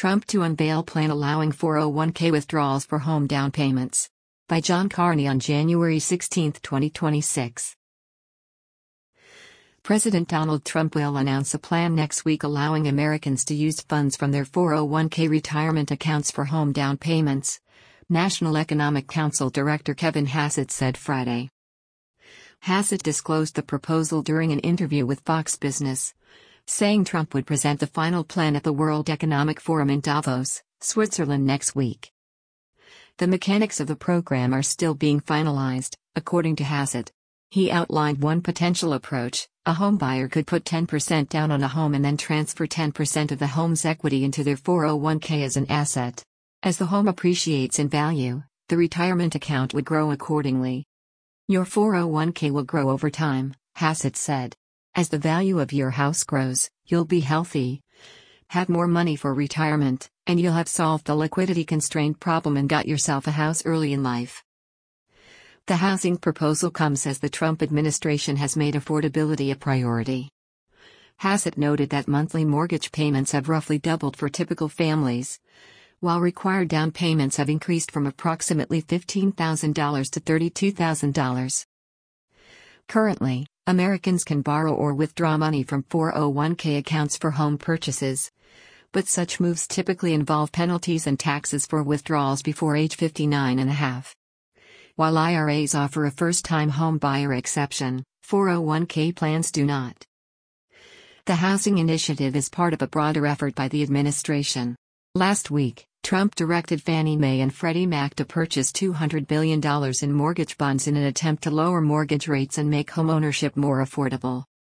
Trump to unveil plan allowing 401k withdrawals for home down payments. By John Carney on January 16, 2026. President Donald Trump will announce a plan next week allowing Americans to use funds from their 401k retirement accounts for home down payments, National Economic Council Director Kevin Hassett said Friday. Hassett disclosed the proposal during an interview with Fox Business, saying Trump would present the final plan at the World Economic Forum in Davos, Switzerland next week. The mechanics of the program are still being finalized, according to Hassett. He outlined one potential approach: a home buyer could put 10% down on a home and then transfer 10% of the home's equity into their 401k as an asset. As the home appreciates in value, the retirement account would grow accordingly. Your 401k will grow over time, Hassett said. As the value of your house grows, you'll be healthy, have more money for retirement, and you'll have solved the liquidity constraint problem and got yourself a house early in life. The housing proposal comes as the Trump administration has made affordability a priority. Hassett noted that monthly mortgage payments have roughly doubled for typical families, while required down payments have increased from approximately $15,000 to $32,000. Currently, Americans can borrow or withdraw money from 401k accounts for home purchases, but such moves typically involve penalties and taxes for withdrawals before age 59 and a half. While IRAs offer a first-time home buyer exception, 401k plans do not. The housing initiative is part of a broader effort by the administration. Last week, Trump directed Fannie Mae and Freddie Mac to purchase $200 billion in mortgage bonds in an attempt to lower mortgage rates and make homeownership more affordable.